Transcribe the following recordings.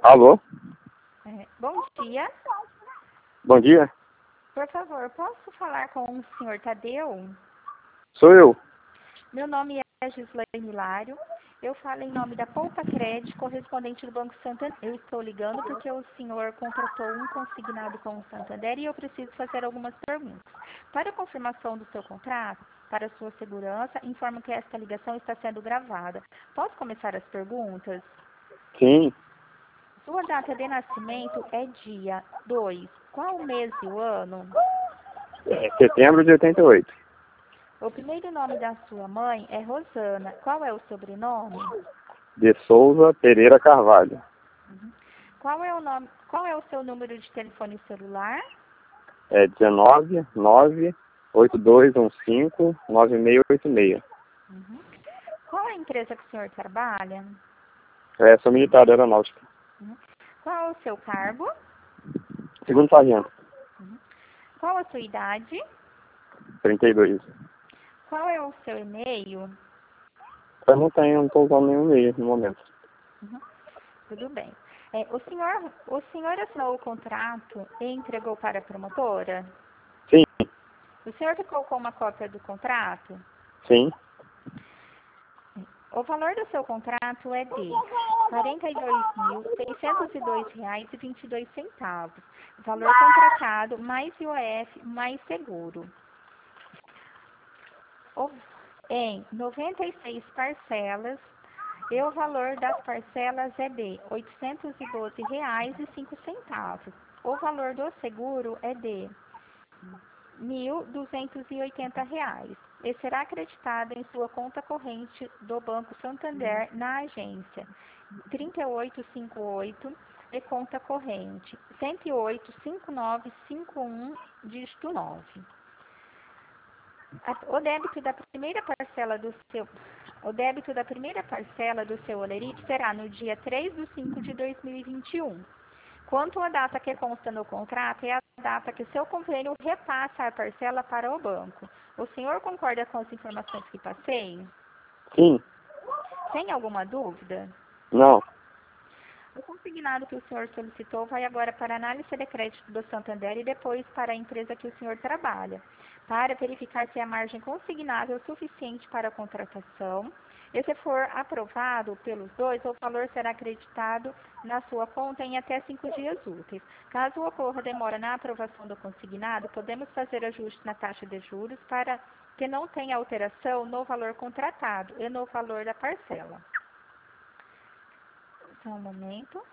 Alô? Bom dia. Bom dia. Por favor, posso falar com o senhor Tadeu? Sou eu. Meu nome é Gislaine Hilário. Eu falo em nome da Poupa Crédito, correspondente do Banco Santander. Eu estou ligando porque o senhor contratou um consignado com o Santander e eu preciso fazer algumas perguntas. Para a confirmação do seu contrato, para sua segurança, informo que esta ligação está sendo gravada. Posso começar as perguntas? Sim. Sua data de nascimento é dia 2. Qual o mês e o ano? Setembro de 88. O primeiro nome da sua mãe é Rosana. Qual é o sobrenome? De Souza Pereira Carvalho. Qual é o seu número de telefone celular? É 19 98215 9686. Qual é a empresa que o senhor trabalha? Sou militar da aeronáutica. Qual é o seu cargo? Segundo sargento. Qual a sua idade? 32. Qual é o seu e-mail? Eu não estou usando nenhum meio no momento. Tudo bem. O senhor assinou o contrato e entregou para a promotora? Sim. O senhor que colocou uma cópia do contrato? Sim. O valor do seu contrato é de R$ 42.602,22. Valor contratado mais IOF mais seguro. Em 96 parcelas, e o valor das parcelas é de R$ 812,05. O valor do seguro é de R$ 1.280 e será acreditado em sua conta corrente do Banco Santander na agência 3858 e conta corrente 1085951 dígito 9. O débito da primeira parcela do seu holerite será no dia 3 de 5 de 2021. Quanto à data que consta no contrato, é a data que seu convênio repassa a parcela para o banco. O senhor concorda com as informações que passei? Sim. Tem alguma dúvida? Não. O consignado que o senhor solicitou vai agora para a análise de crédito do Santander e depois para a empresa que o senhor trabalha, para verificar se a margem consignável é suficiente para a contratação. E se for aprovado pelos dois, o valor será acreditado na sua conta em até 5 dias úteis. Caso ocorra demora na aprovação do consignado, podemos fazer ajuste na taxa de juros para que não tenha alteração no valor contratado e no valor da parcela. Só um momento.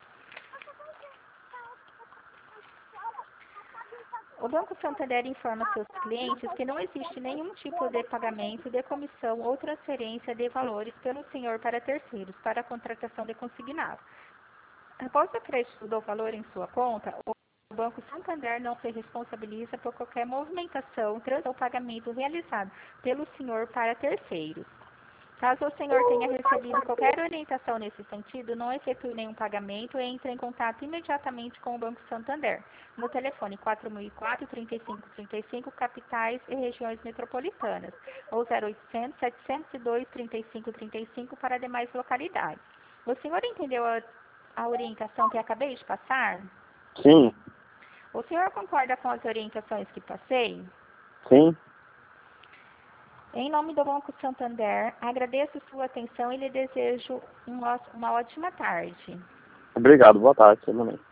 O Banco Santander informa seus clientes que não existe nenhum tipo de pagamento de comissão ou transferência de valores pelo senhor para terceiros para a contratação de consignado. Após o crédito do valor em sua conta, o Banco Santander não se responsabiliza por qualquer movimentação, ou pagamento realizado pelo senhor para terceiros. Caso o senhor tenha recebido qualquer orientação nesse sentido, não efetue nenhum pagamento e entre em contato imediatamente com o Banco Santander, no telefone 4004-3535, capitais e regiões metropolitanas, ou 0800-702-3535 para demais localidades. O senhor entendeu a orientação que acabei de passar? Sim. O senhor concorda com as orientações que passei? Sim. Em nome do Banco Santander, agradeço sua atenção e lhe desejo uma ótima tarde. Obrigado. Boa tarde, também.